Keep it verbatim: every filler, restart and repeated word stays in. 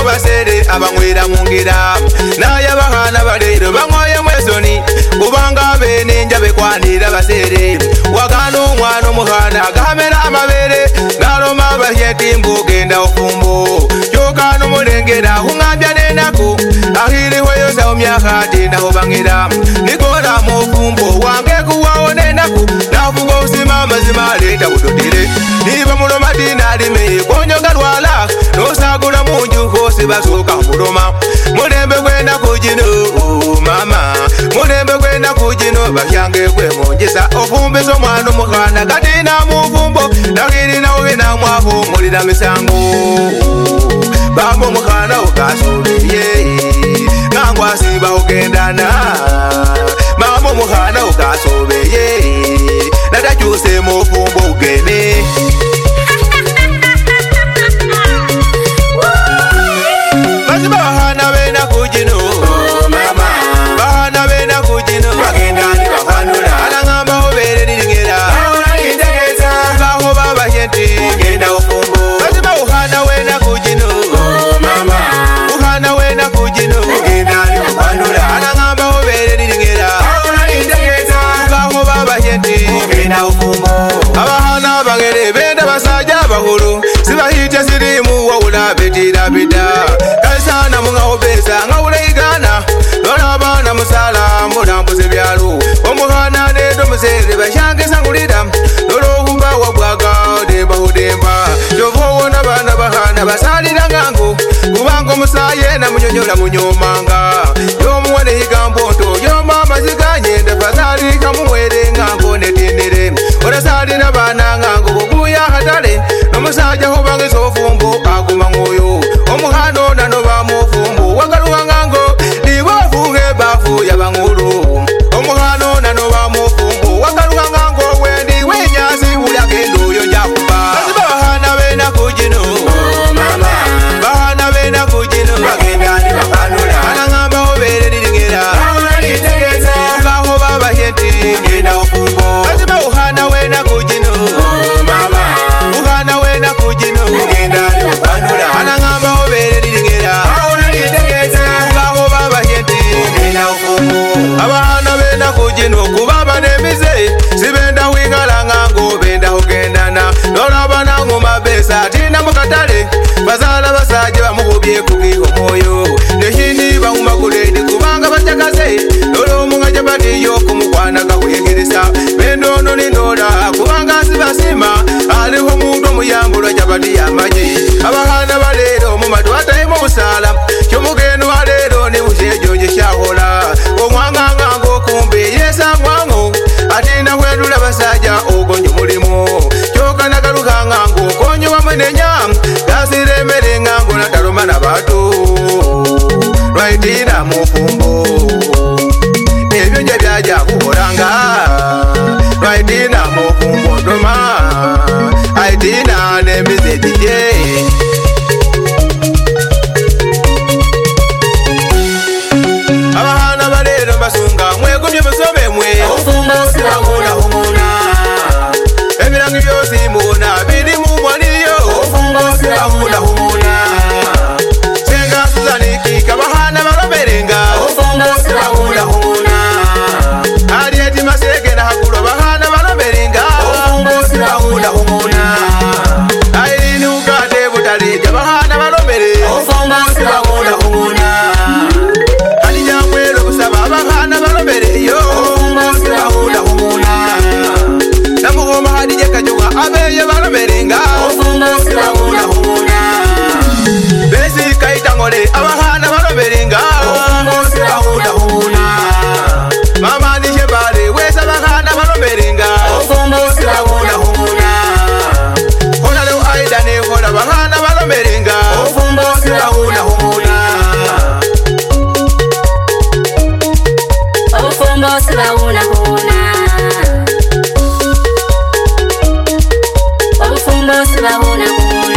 basere abangwira mungira naye abahana balero bangoye mwesoni kubanga bene njabe kwanira basere wakano mwana muhana gamera amabere ngaloma bahyeti mbugenda ofumbo yokano mulengera ungambya nenako ahiri weyo za omyaka tina hobangira nikora mufumbo wange kuwawo nenako nafugo usima mazima leta kudodire niba muloma tina lime konyoga lwala nosagula munju kosi basuka muloma mulembe gwenda kujino mama mulembe gwenda kujino bahyange gwe monjesa ofumbiso mwana muhana katina mufumbo nakiri nawe na mwavu mulina misango bambo muhana ukasobeye ngangwa siba ugendana mamo muhana ukasobeye natachuse mufumbo ugene basi bahana bena kujino mama bahana bena kujino bagendani bahanula alangamba obere nilingera ahora indegeza baho baba yenti genda ofumbo basi bahana wena kujino mama bahana wena kujino bagendani bahanula alangamba obere nilingera ahora indegeza baho baba yenti genda ofumbo abahana bagere benda basaja bahulu sibahite sirimu wawula betira bida kaisana munga obesa nga uleigana lona bana musala mulambuze byalo omuhana nedo musere bashange sangulira lolo humba wabwaga demba udemba jovo wona bana bahana basalira ngango kubango musaye na munyonyola munyomanga yomuwane higamboto yomama ziganye ndafadhali kamuwere ngango netendere orasalira bana ngango kuguya hatale nomusaja hobange sofumbo aguma ngoyo omuhano nano bamufumbo wagaluwa ngango niwafuge bafu yabangulu omuhano nano bamufumbo wagaluwa ngango wendi wenyasi ulagendo yonjakuba bahana bena kujino mama bahana bena kujino bagendani bahanula alangamba obere nilingera itegeza baho baba yenti ngenda ofumbo bahana wena kujino mama bahana wena kujino bagendani bahanula alangamba obere nilingera itegeza baho baba yenti ngenda ofumbo abahana bena kujino kubaba nemize sibenda wingala ngango benda ogendana lola bana ngoma besa tina mukatale bazala basaje bamukubye kukiho moyo neshini banguma kuledi kubanga bachakaze lolo mungaje batiyo kumukwana kakuyegeresa bendo noni noda kubanga sibasima aliho muntu muyambulo jabati yamaji abahana balero mu matwata imo musala kyomugeno alero ni mushejo jeshahola omwanga ngango kumbe yesa mwango atina kwedula basaja ogonyo mulimo kyoka nagaluka ngango konyo wamenenya gasiremere ngango nataloma na batu lwaitira mufumbo ebyo nje byaja kuholanga lwaitira mufumbo doma aitina nemizedije abahana balero basunga mwegumye musome mwe ofumbo sirangula humuna emirangi byosi muna biri mu mwaliyo ofumbo sirangula humuna senga suzaniki kabahana baloberenga ofumbo sirangula humuna aliyeti maseke na hakulo bahana baloberenga ofumbo sirangula humuna aini ukate butalija bahana balobere ofumbo sirangula humuna abahana balobere yo ofumbo humuna namuhoma hadije kajuga abeye baloberenga ofumbo humuna besi kaitangole abahana baloberenga ofumbo humuna mama nije bale wesa abahana baloberenga ofumbo humuna hona leo aida ne hona abahana baloberenga ofumbo humuna ofumbo sibawuna huna ofumbo sibawuna huna